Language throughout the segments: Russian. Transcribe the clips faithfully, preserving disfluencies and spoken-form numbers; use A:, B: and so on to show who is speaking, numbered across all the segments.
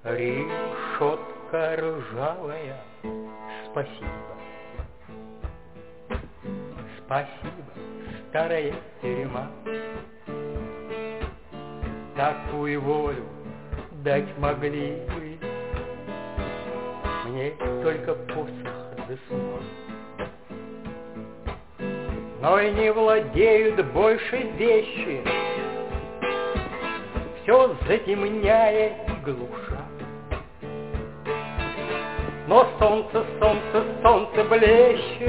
A: Решетка ржавая, спасибо. Спасибо, старая тюрьма. Такую волю дать могли бы мне только посох да сума. Но и не владеют больше вещи, все затемняя и глуша. Но солнце, солнце, солнце блещет,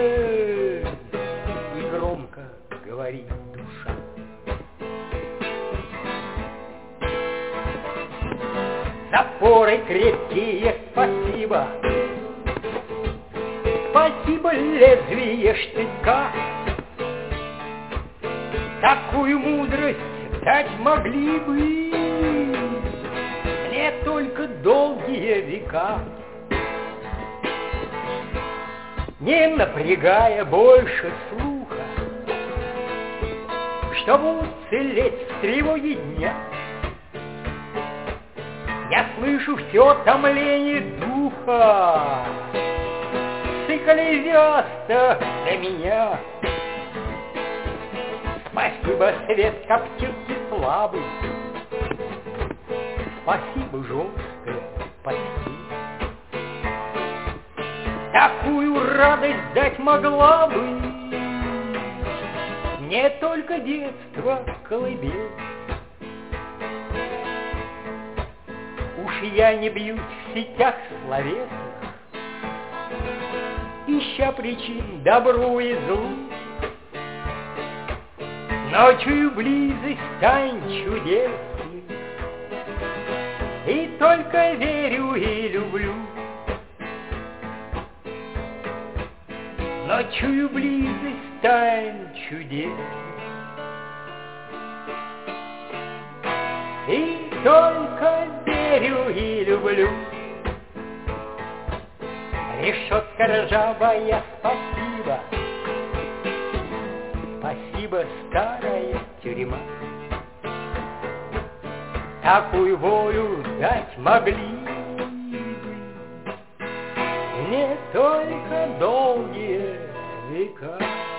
A: и громко говорит душа. Запоры крепкие, спасибо. Спасибо лезвие штыка. Такую мудрость дать могли бы мне только долгие века. Не напрягая больше слуха, чтобы уцелеть в тревоге дня, я слышу все томление духа, цикали вяста для меня. Спасибо, свет коптилки слабый, спасибо, жесткая постель. Такую радость дать могла бы не только детство, колыбель. Уж я не бьюсь в сетях словесных, ища причин добру и злу, но чую близость тайн чудесных и только верю и люблю. Но чую близость тайн чудесных и только верю и люблю. Решетка ржавая, спасибо. Спасибо, старая тюрьма. Такую волю дать могли бы мне только долгие века.